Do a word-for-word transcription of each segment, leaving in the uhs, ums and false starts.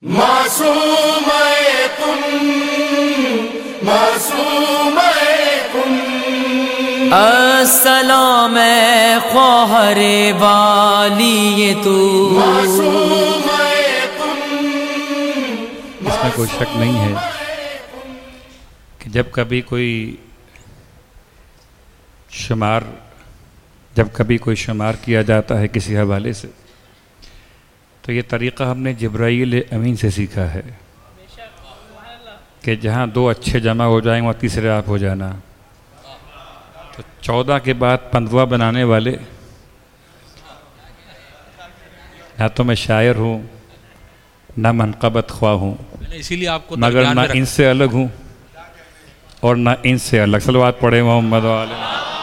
मासूम तुम, मासूम तुम, अस्सलाम ख्वाहरे वाली ये तू, मासूम तुम। इसमें कोई शक नहीं है कि जब कभी कोई शुमार जब कभी कोई शुमार किया जाता है किसी हवाले से, तो ये तरीक़ा हमने जिब्राईल अमीन से सीखा है कि जहाँ दो अच्छे जमा हो जाएं वहाँ तीसरे आप हो जाना। तो चौदह के बाद पंद्रह बनाने वाले, ना तो मैं शायर हूँ ना मनक़बत ख्वाह हूँ, इसीलिए आपको मगर ना इनसे अलग हूँ और ना इनसे अलग। सलवात पढ़े मोहम्मद वाले।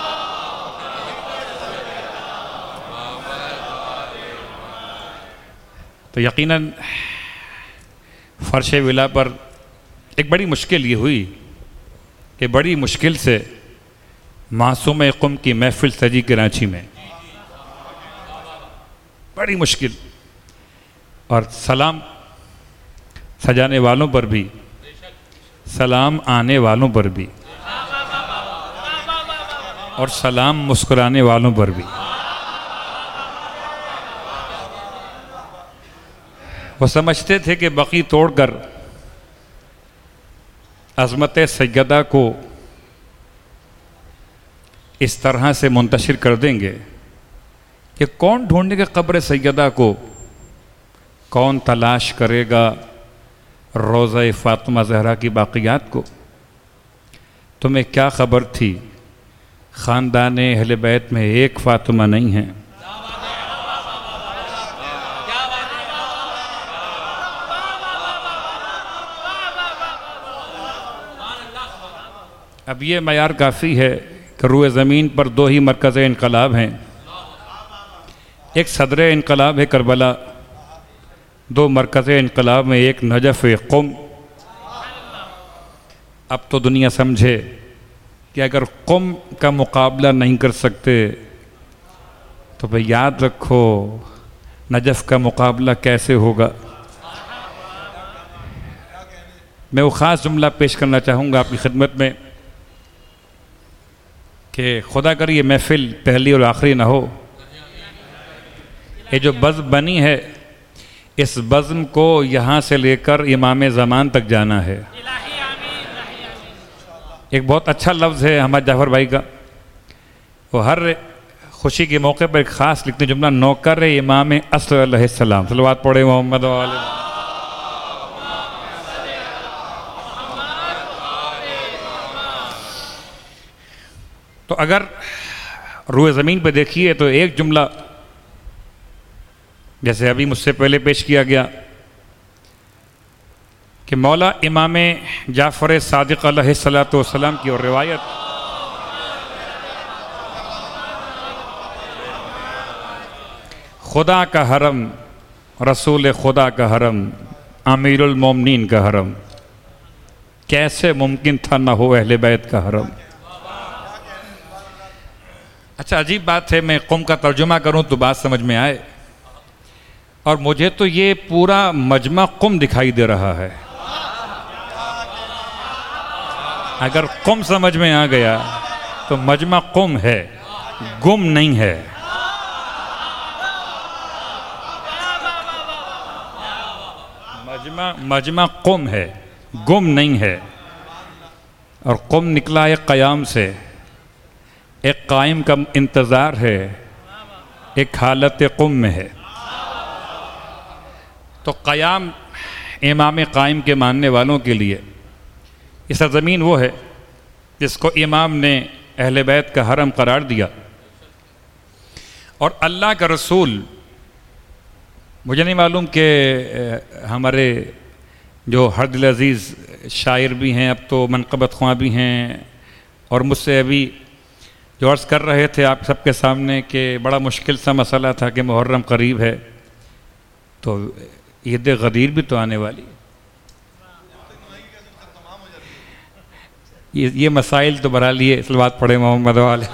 तो यकीनन फ़र्श विला पर एक बड़ी मुश्किल ये हुई कि बड़ी मुश्किल से मासूम क़ुम की महफ़िल सजी कराची में, बड़ी मुश्किल। और सलाम सजाने वालों पर भी, सलाम आने वालों पर भी, और सलाम मुस्कुराने वालों पर भी। वो समझते थे कि बकी तोड़कर अज़मत सैयदा को इस तरह से मुंतशिर कर देंगे कि कौन ढूंढेगा कब्र सैयदा को, कौन तलाश करेगा रोज़ा फ़ातिमा ज़हरा की बाक़ियात को। तुम्हें क्या ख़बर थी ख़ानदान अहले बैत में एक फ़ातिमा नहीं है। अब ये मयार काफ़ी है कि रूए ज़मीन पर दो ही मरकज़ इनकलाब हैं, एक सदर इनकलाब है करबला, दो मरकज़ इनकलाब में एक नजफ़ क़ुम। अब तो दुनिया समझे कि अगर क़ुम का मुकाबला नहीं कर सकते तो भाई याद रखो नजफ़ का मुकाबला कैसे होगा। मैं वो ख़ास जुमला पेश करना चाहूँगा आपकी खिदमत में कि खुदा कर ये महफ़िल पहली और आखिरी ना हो। ये जो बज़्म बनी है, इस बज़्म को यहाँ से लेकर इमाम ज़मान तक जाना है। एक बहुत अच्छा लफ्ज़ है हमारे जाफ़र भाई का, वो हर खुशी के मौके पर एक ख़ास लिखते जुमला, नौकर इमाम अस्र अलैहिस्सलाम। सलवात पढ़े मोहम्मद वाले। तो अगर रूए ज़मीन पे देखिए तो एक जुमला जैसे अभी मुझसे पहले पेश किया गया कि मौला इमाम जाफ़र सादिक़ अलैहिस्सलातु वस्सलाम की और रिवायत, खुदा का हरम, रसूल खुदा का हरम, अमीरुल मोमिनीन का हरम, कैसे मुमकिन था ना हो अहले बैत का हरम। अच्छा, अजीब बात है, मैं क़ुम का तर्जुमा करूं तो बात समझ में आए, और मुझे तो ये पूरा मजमा क़ुम दिखाई दे रहा है। अगर क़ुम समझ में आ गया तो मजमा क़ुम है, गुम नहीं है। मजमा मजमा क़ुम है, गुम नहीं है। और क़ुम निकला है क़याम से, एक कायम का इंतज़ार है, एक हालत क़ुम में है। तो क़याम इमाम कायम के मानने वालों के लिए ये सरज़मीन वो है जिसको इमाम ने अहले बैत का हरम करार दिया। और अल्लाह का रसूल, मुझे नहीं मालूम कि हमारे जो हर दिल अज़ीज़ शायर भी हैं, अब तो मनक़बत ख्वाह भी हैं, और मुझसे अभी जो अर्ज़ कर रहे थे आप सबके सामने कि बड़ा मुश्किल सा मसला था कि मुहर्रम करीब है, तो ईद गदीर भी तो आने वाली। ये ये मसाइल तो बरा लिए सलवात पढ़े मोहम्मद वाले।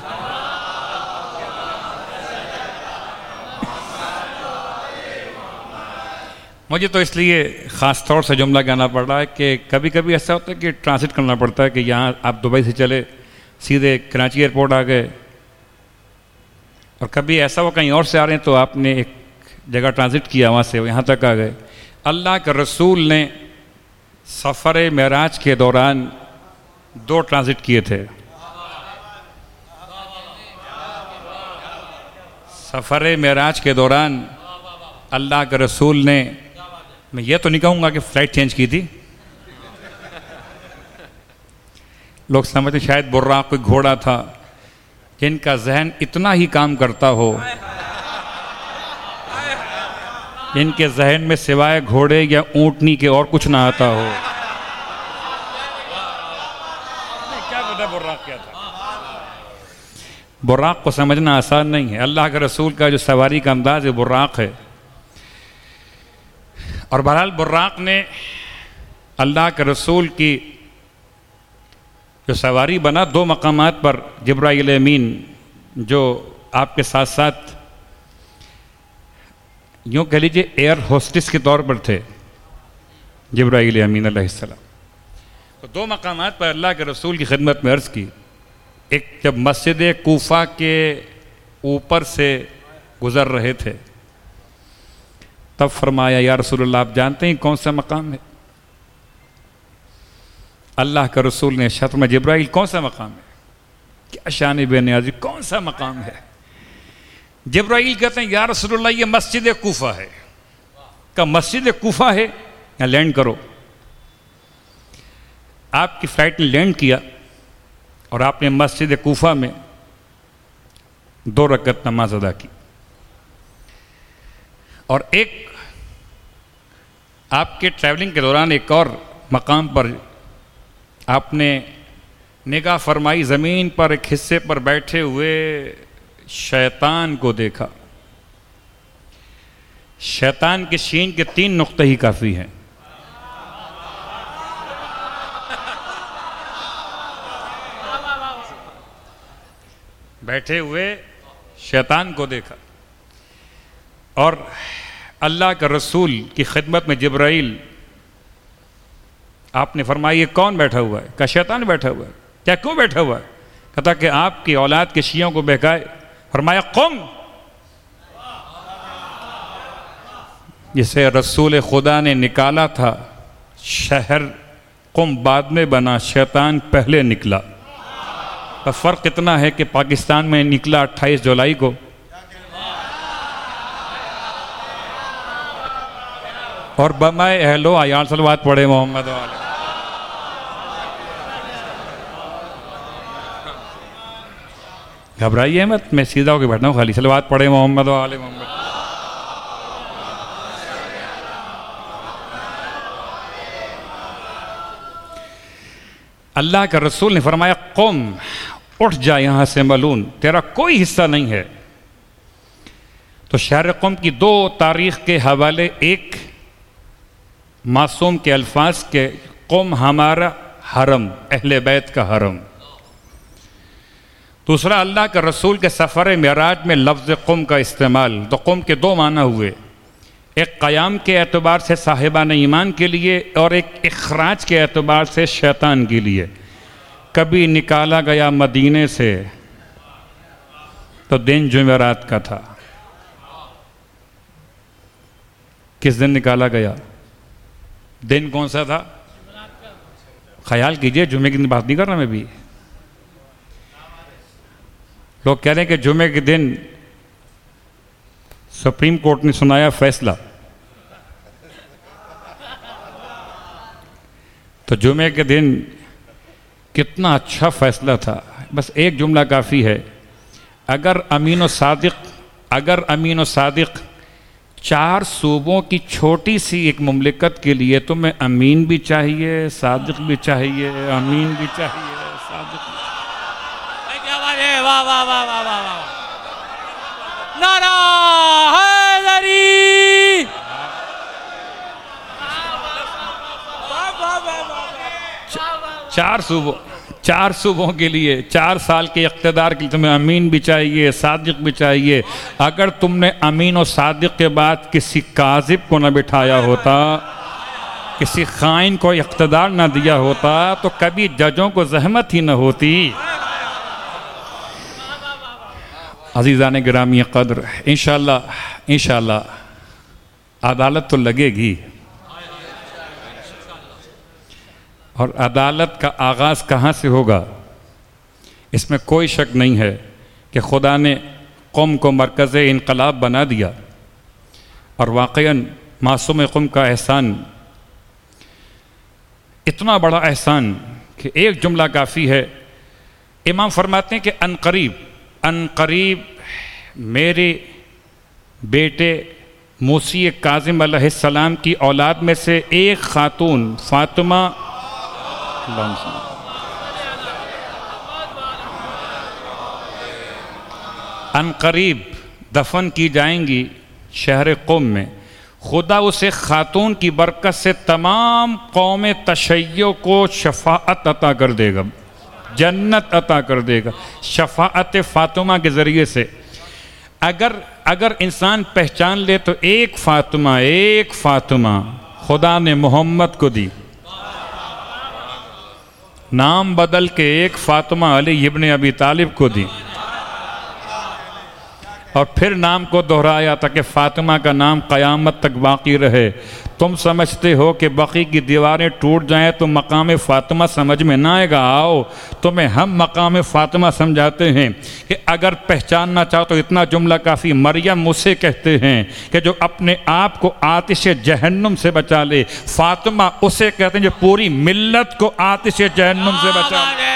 मुझे तो इसलिए ख़ास तौर से जुमला कहना पड़ रहा है कि कभी कभी ऐसा होता है कि ट्रांसिट करना पड़ता है कि यहाँ आप दुबई से चले सीधे कराची एयरपोर्ट आ गए, और कभी ऐसा वो कहीं और से आ रहे हैं तो आपने एक जगह ट्रांसिट किया, वहाँ से यहाँ तक आ गए। अल्लाह के रसूल ने सफ़र मेराज के दौरान दो ट्रांसिट किए थे। सफ़र मेराज के दौरान अल्लाह के रसूल ने, मैं ये तो नहीं कहूँगा कि फ़्लाइट चेंज की थी, लोग समझते शायद बुर्राक कोई घोड़ा था जिनका जहन इतना ही काम करता हो, जिनके जहन में सिवाय घोड़े या ऊँटनी के और कुछ ना आता हो। क्या पता बुर्राक क्या था। बुर्राक को समझना आसान नहीं है। अल्लाह के रसूल का जो सवारी का अंदाज है बुर्राक है। और बहरहाल बुर्राक ने अल्लाह के रसूल की जो सवारी बना, दो मकामात पर जिब्राईल अमीन जो आपके साथ साथ यूँ कह लीजिए एयर होस्टिस के तौर पर थे, जिब्राईल अमीन अलैहिस्सलाम। तो दो मकामात पर अल्लाह के रसूल की खिदमत में अर्ज़ की। एक जब मस्जिद कूफा के ऊपर से गुज़र रहे थे तब फरमाया, या रसूलल्लाह आप जानते हैं कौन सा मकाम है? अल्लाह के रसूल ने इरशाद में, जिब्राईल कौन सा मकाम है? क्या शान बेनियाज़ी, कौन सा मकाम है? जिब्राईल कहते हैं, या रसूलल्लाह ये मस्जिद कूफा है। का मस्जिद कूफा है, यहाँ लैंड करो। आपकी फ़्लाइट ने लैंड किया और आपने मस्जिद कूफा में दो रकअत नमाज अदा की। और एक आपके ट्रैवलिंग के दौरान एक और मकाम पर आपने निगाह फरमाई, ज़मीन पर एक हिस्से पर बैठे हुए शैतान को देखा। शैतान के शीन के तीन नुक्ते ही काफ़ी हैं। बैठे हुए शैतान को देखा। और अल्लाह के रसूल की खिदमत में जिब्राईल आपने फरमाया, ये कौन बैठा हुआ है? क्या शैतान बैठा हुआ है? क्या क्यों बैठा हुआ है? कहता कि आपकी औलाद के शियों को बहकाए। फरमाया, कुम, जिसे रसूल खुदा ने निकाला था, शहर कुम बाद में बना, शैतान पहले निकला। तो फ़र्क इतना है कि पाकिस्तान में निकला अट्ठाईस जुलाई को, और बमाए अहलो आयाल सलवात पढ़े मोहम्मद वाले। घबराइए मत, मैं सीधा होकर बैठा हूँ, खाली सलवात पढ़े मोहम्मद वाले मोहम्मद। अल्लाह का रसूल ने फरमाया, कौम उठ जा यहाँ से मलून, तेरा कोई हिस्सा नहीं है। तो शहर कौम की दो तारीख के हवाले, एक मासूम के अल्फाज के, कौम हमारा हरम, अहले बैत का हरम। दूसरा अल्लाह के रसूल के सफ़र मेराज में लफ्ज़ कौम का इस्तेमाल। तो कौम के दो माना हुए, एक क़याम के एतबार से साहिबान ईमान के लिए और एक इखराज के एतबार से शैतान के लिए। कभी निकाला गया मदीने से तो दिन जुमेरात का था। किस दिन निकाला गया? दिन कौन सा था? ख्याल कीजिए, जुमे की बात नहीं कर रहा मैं भी। लोग कह रहे हैं कि जुमे के दिन सुप्रीम कोर्ट ने सुनाया फैसला, तो जुमे के दिन कितना अच्छा फैसला था। बस एक जुमला काफ़ी है, अगर अमीन और सादिक अगर अमीन और सादिक चार सूबों की छोटी सी एक मुमलिकत के लिए तुम्हें अमीन भी चाहिए, सादिक भी चाहिए, अमीन भी चाहिए, सादिक भी। वाह वाह वाह वाह वाह वाह, नारा हैदरी। चार सूबों चार सूबों के लिए, चार साल के इक़्तिदार के लिए तुम्हें अमीन भी चाहिए, सादिक भी चाहिए। अगर तुमने अमीन और सादिक के बाद किसी काज़िब को न बिठाया होता, किसी खाइन को इक़्तिदार न दिया होता, तो कभी जजों को ज़हमत ही न होती। अज़ीज़ान गिरामी क़द्र, इंशाअल्लाह इंशाअल्लाह अदालत तो लगेगी, और अदालत का आगाज़ कहाँ से होगा इसमें कोई शक नहीं है कि खुदा ने कौम को मरकज़ इनकलाब बना दिया। और वाक़ईन मासूम कौम का एहसान इतना बड़ा एहसान कि एक जुमला काफ़ी है। इमाम फरमाते हैं कि अनकरीब अनकरीब मेरे बेटे मूसी काज़िम अलैहिस्सलाम की औलाद में से एक खातून फ़ातिमा अनकरीब दफन की जाएंगी शहर क़ुम में। खुदा उसे खातून की बरकत से तमाम कौम तशय्यो को शफाअत अता कर देगा, जन्नत अता कर देगा शफाअत फ़ातिमा के ज़रिए से। अगर अगर इंसान पहचान ले तो एक फ़ातिमा एक फ़ातिमा खुदा ने मोहम्मद को दी, नाम बदल के एक फ़ातिमा अली इब्न अबी तालिब को दी, और फिर नाम को दोहराया ताकि फ़ातिमा का नाम क़यामत तक बाकी रहे। तुम समझते हो कि बकी की दीवारें टूट जाएं तो मकाम फ़ातिमा समझ में ना आएगा। आओ तुम्हें हम मकाम फ़ातिमा समझाते हैं कि अगर पहचानना चाहो तो इतना जुमला काफ़ी। मरियम उसे कहते हैं कि जो अपने आप को आतिश जहन्नुम से बचा ले, फ़ातिमा उसे कहते हैं जो पूरी मिल्लत को आतिश जहन्नुम से बचा ले।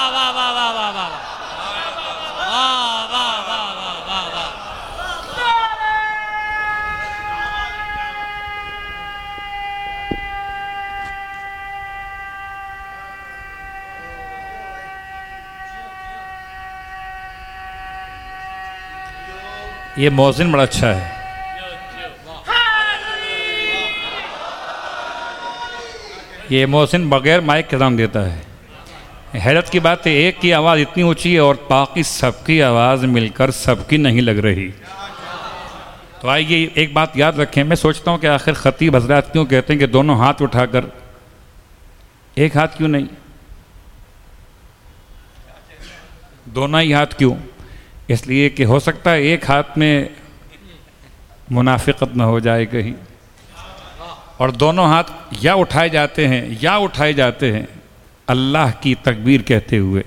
ये मौज़िन बड़ा अच्छा है। ये मौज़िन बगैर माइक के नाम देता है। हैरत की बात है, एक की आवाज़ इतनी ऊंची है और बाकी सबकी आवाज़ मिलकर सबकी नहीं लग रही। तो आइए एक बात याद रखें, मैं सोचता हूँ कि आखिर ख़तीब हज़रात क्यों कहते हैं कि दोनों हाथ उठाकर, एक हाथ क्यों नहीं, दोनों ही हाथ क्यों? इसलिए कि हो सकता है एक हाथ में मुनाफिकत न हो जाए कहीं, और दोनों हाथ या उठाए जाते हैं या उठाए जाते हैं अल्लाह की तकबीर कहते हुए।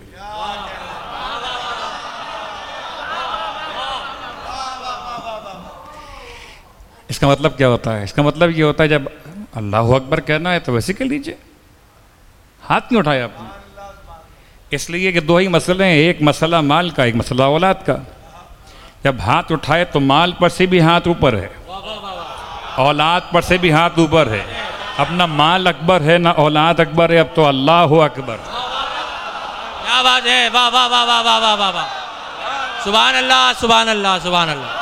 इसका मतलब क्या होता है? इसका मतलब ये होता है जब अल्लाह अकबर कहना है तो वैसे कह लीजिए, हाथ क्यों उठाए आपने? इसलिए कि दो ही मसले हैं, एक मसला माल का, एक मसला औलाद का। जब हाथ उठाए तो माल पर से भी हाथ ऊपर है, औलाद पर से भी हाथ ऊपर है। अब ना माल अकबर है ना औलाद अकबर है, अब तो अल्लाह अकबर। क्या बात है, वाह वाह वाह वाह वाह वाह वाह वाह, सुभान अल्लाह सुभान अल्लाह सुभान अल्लाह।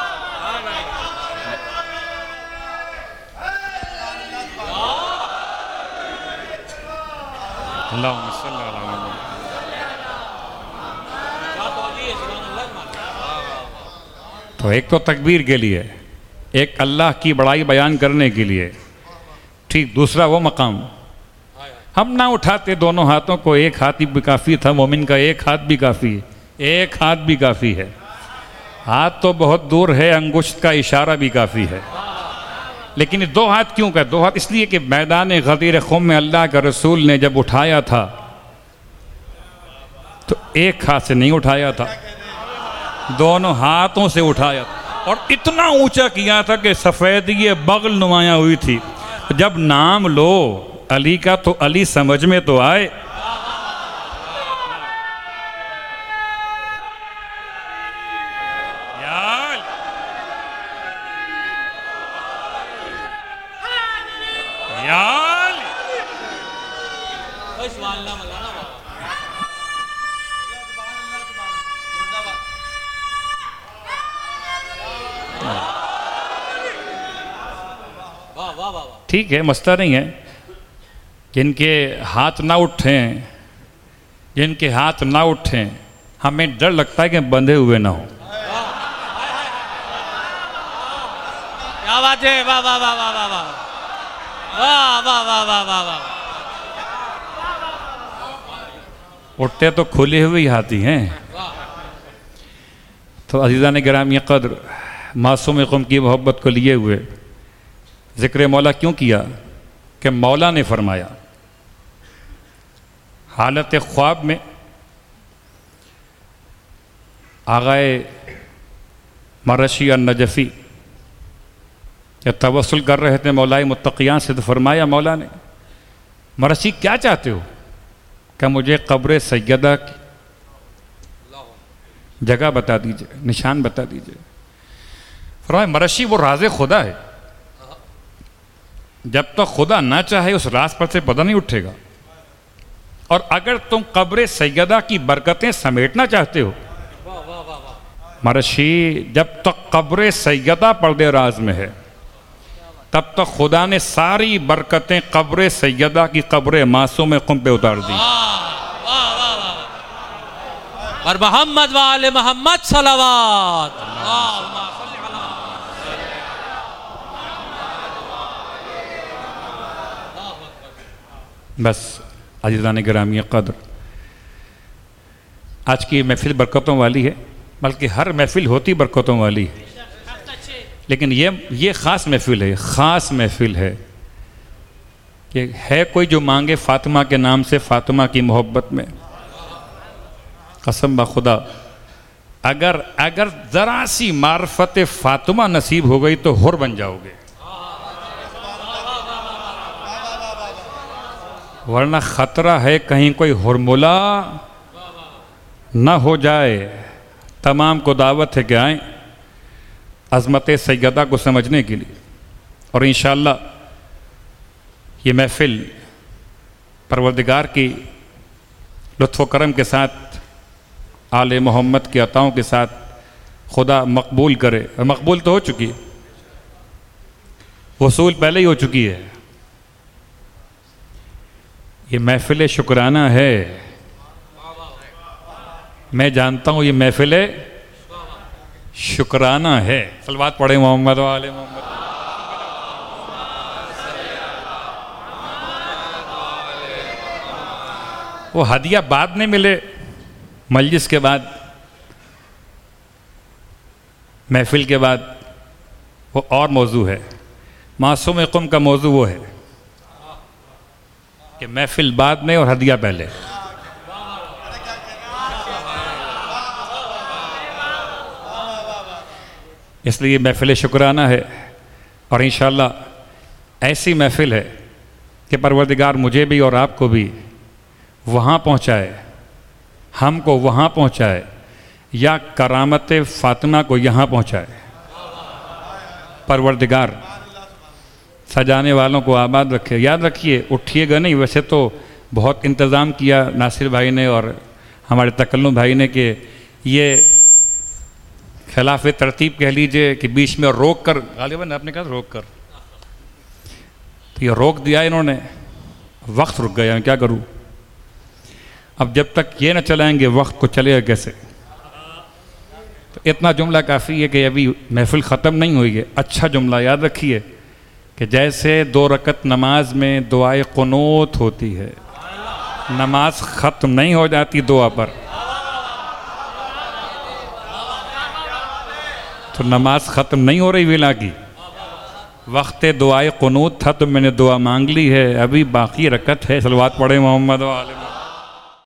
अल्लाहुम्मा सल्ली अला मुहम्मद। तो एक तो तकबीर के लिए, एक अल्लाह की बड़ाई बयान करने के लिए, ठीक। दूसरा वो मकाम हम ना उठाते दोनों हाथों को, एक हाथ भी काफ़ी था, मोमिन का एक हाथ भी काफ़ी है, एक हाथ भी काफ़ी है। हाथ तो बहुत दूर है, अंगुश्त का इशारा भी काफ़ी है, लेकिन दो हाथ क्यों का? दो हाथ इसलिए कि मैदान गदीर ख़ुम में अल्लाह का रसूल ने जब उठाया था तो एक हाथ से नहीं उठाया था, दोनों हाथों से उठाया था, और इतना ऊंचा किया था कि सफ़ेदी बगल नुमाया हुई थी। जब नाम लो अली का तो अली समझ में तो आए। ठीक है, मसला नहीं है, जिनके हाथ ना उठें जिनके हाथ ना उठें, हमें डर लगता है कि बंधे हुए ना हो। क्या बात है, वाह वाह वाह वाह वाह वाह वाह वाह वाह वाह वाह वाह। उठते तो खुले हुए ही हाथी हैं। तो अज़ीज़ान गिरामी क़द्र, मासूम क़ौम की मोहब्बत को लिए हुए ज़िक्र मौला क्यों किया कि मौला ने फरमाया हालत ख्वाब में आगाए मरशी और नजफ़ी जब तवस्सुल कर रहे थे मौलाए मुत्तक़ियान से, तो फरमाया मौला ने, मरशी क्या चाहते हो? क्या मुझे कब्र सैयदा की जगह बता दीजिए, निशान बता दीजिए। फरमाया मरशी वो राज़े खुदा है, जब तक तो खुदा ना चाहे उस राज पर से पता नहीं उठेगा। और अगर तुम कब्र सैयदा की बरकतें समेटना चाहते हो मरशी, जब तक तो कब्र सैयदा पर्दे राज में है तब तक तो खुदा ने सारी बरकतें कब्र सैयदा की कब्र मासूम क़ौम पे उतार दी। और मोहम्मद वाले मोहम्मद सलावत। बस अज़ीज़ान गिरामी क़द्र, आज की महफ़िल बरकतों वाली है, बल्कि हर महफ़िल होती बरकतों वाली है, लेकिन ये ये ख़ास महफ़िल है, ख़ास महफ़िल है कि है कोई जो मांगे फ़ातिमा के नाम से फ़ातिमा की मोहब्बत में। कसम ब खुदा, अगर अगर ज़रा सी मार्फत फ़ातिमा नसीब हो गई तो हुर बन जाओगे, वरना ख़तरा है कहीं कोई हुरमुला ना हो जाए। तमाम को दावत है कि आएँ अज़मत सैयदा को समझने के लिए, और इंशाअल्लाह ये महफ़िल परवरदिगार की लुत्फ़ करम के साथ, आले मोहम्मद के अताओं के साथ खुदा मकबूल करे। और मकबूल तो हो चुकी है, वसूल पहले ही हो चुकी है। ये महफ़िल शुक्राना है, मैं जानता हूँ ये महफ़िल शुक्राना है। सलवात पढ़े मोहम्मद वाले मोहम्मद। वो हदिया बाद में मिले, मजलिस के बाद, महफ़िल के बाद, वो और मौजू है। मासूम क़ौम का मौजू वो है कि महफ़िल बाद में और हदिया पहले। इसलिए महफ़िल शुक्राना है, और इंशाअल्लाह ऐसी महफ़िल है कि परवरदिगार मुझे भी और आपको भी वहाँ पहुँचाए, हमको वहाँ पहुँचाए, या करामत फ़ातिमा को यहाँ पहुँचाए। परवरदिगार सजाने वालों को आबाद रखे। याद रखिए, उठिएगा नहीं, वैसे तो बहुत इंतज़ाम किया नासिर भाई ने और हमारे तकल्लुम भाई ने कि ये खिलाफ तरतीब कह लीजिए कि बीच में रोक कर, गालिबन आपने कहा रोक कर, तो ये रोक दिया इन्होंने, वक्त रुक गया। क्या करूं? अब जब तक ये न चलाएंगे वक्त को चलेगा कैसे? तो इतना जुमला काफ़ी है कि अभी महफ़िल ख़त्म नहीं हुई है। अच्छा जुमला याद रखिए कि जैसे दो रकत नमाज में दुआए क़ुनूत होती है, नमाज ख़त्म नहीं हो जाती दुआ पर, तो नमाज ख़त्म नहीं हो रही विला की। वक्त दुआए क़ुनूत था तो मैंने दुआ मांग ली है, अभी बाकी रकत है। सलवात पढ़े मोहम्मद वाले।